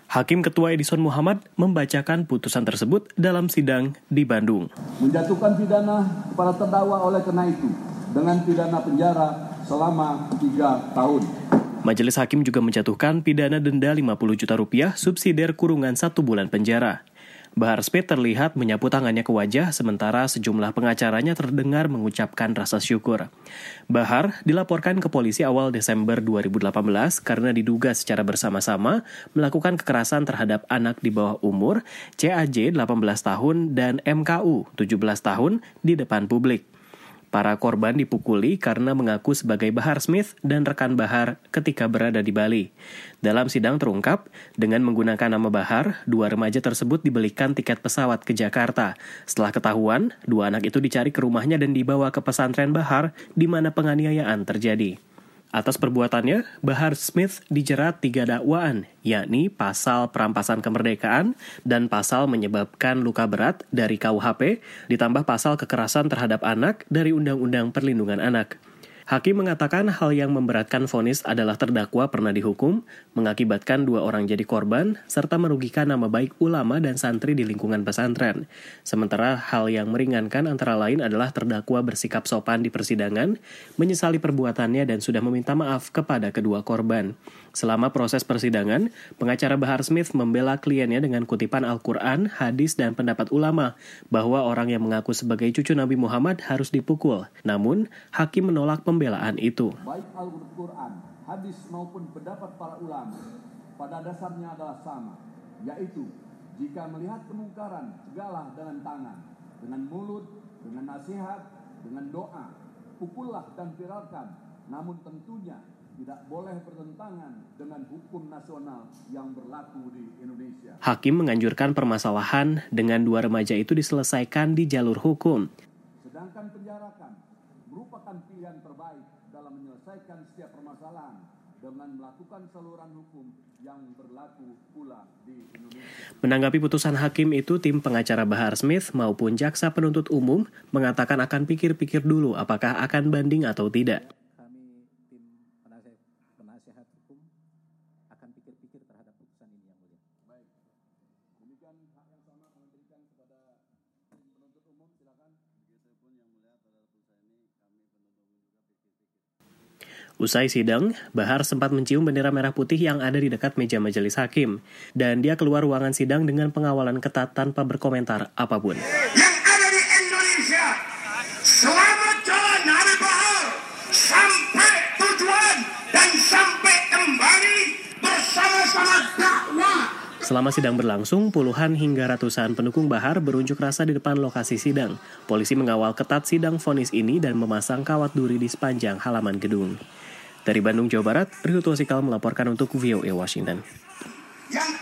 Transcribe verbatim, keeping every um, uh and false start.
Hakim Ketua Edison Muhammad membacakan putusan tersebut dalam sidang di Bandung. Menjatuhkan pidana kepada terdakwa oleh karena itu dengan pidana penjara selama tiga tahun. Majelis Hakim juga menjatuhkan pidana denda lima puluh juta rupiah subsidiar kurungan satu bulan penjara. Bahar Smith terlihat menyapu tangannya ke wajah sementara sejumlah pengacaranya terdengar mengucapkan rasa syukur. Bahar dilaporkan ke polisi awal Desember dua ribu delapan belas karena diduga secara bersama-sama melakukan kekerasan terhadap anak di bawah umur C A J delapan belas tahun dan M K U tujuh belas tahun di depan publik. Para korban dipukuli karena mengaku sebagai Bahar Smith dan rekan Bahar ketika berada di Bali. Dalam sidang terungkap, dengan menggunakan nama Bahar, dua remaja tersebut dibelikan tiket pesawat ke Jakarta. Setelah ketahuan, dua anak itu dicari ke rumahnya dan dibawa ke pesantren Bahar di mana penganiayaan terjadi. Atas perbuatannya, Bahar Smith dijerat tiga dakwaan, yakni pasal perampasan kemerdekaan dan pasal menyebabkan luka berat dari K U H P, ditambah pasal kekerasan terhadap anak dari Undang-Undang Perlindungan Anak. Hakim mengatakan hal yang memberatkan vonis adalah terdakwa pernah dihukum, mengakibatkan dua orang jadi korban, serta merugikan nama baik ulama dan santri di lingkungan pesantren. Sementara hal yang meringankan antara lain adalah terdakwa bersikap sopan di persidangan, menyesali perbuatannya dan sudah meminta maaf kepada kedua korban. Selama proses persidangan, pengacara Bahar Smith membela kliennya dengan kutipan Al-Quran, hadis, dan pendapat ulama bahwa orang yang mengaku sebagai cucu Nabi Muhammad harus dipukul. Namun, hakim menolak pembelaan itu. Baik Al-Quran, hadis maupun pendapat para ulama pada dasarnya adalah sama, yaitu jika melihat kemungkaran, cegahlah dengan tangan, dengan mulut, dengan nasihat, dengan doa, pukullah dan viralkan, namun tentunya tidak boleh bertentangan dengan hukum nasional yang berlaku di Indonesia. Hakim menganjurkan permasalahan dengan dua remaja itu diselesaikan di jalur hukum. Sedangkan penjarakan merupakan pilihan terbaik dalam menyelesaikan setiap permasalahan dengan melakukan saluran hukum yang berlaku pula di Indonesia. Menanggapi putusan hakim itu, tim pengacara Bahar Smith maupun jaksa penuntut umum mengatakan akan pikir-pikir dulu apakah akan banding atau tidak. Penasihat hukum akan pikir-pikir terhadap putusan ini yang mulia. Baik. Demikian hak yang sama kami berikan kepada tim penuntut umum, silakan. Begitupun yang mulia pada putusan ini kami penuntut umum juga pikir-pikir. Usai sidang, Bahar sempat mencium bendera merah putih yang ada di dekat meja majelis hakim dan dia keluar ruangan sidang dengan pengawalan ketat tanpa berkomentar apapun. Yang ada di Indonesia, selamat jalan Nabi Bahar sampai tujuan dan sampai kembali bersama-sama dakwah. Selama sidang berlangsung, puluhan hingga ratusan pendukung Bahar berunjuk rasa di depan lokasi sidang. Polisi mengawal ketat sidang vonis ini dan memasang kawat duri di sepanjang halaman gedung. Dari Bandung, Jawa Barat, Rihutu Wasikal melaporkan untuk V O A Washington. Yang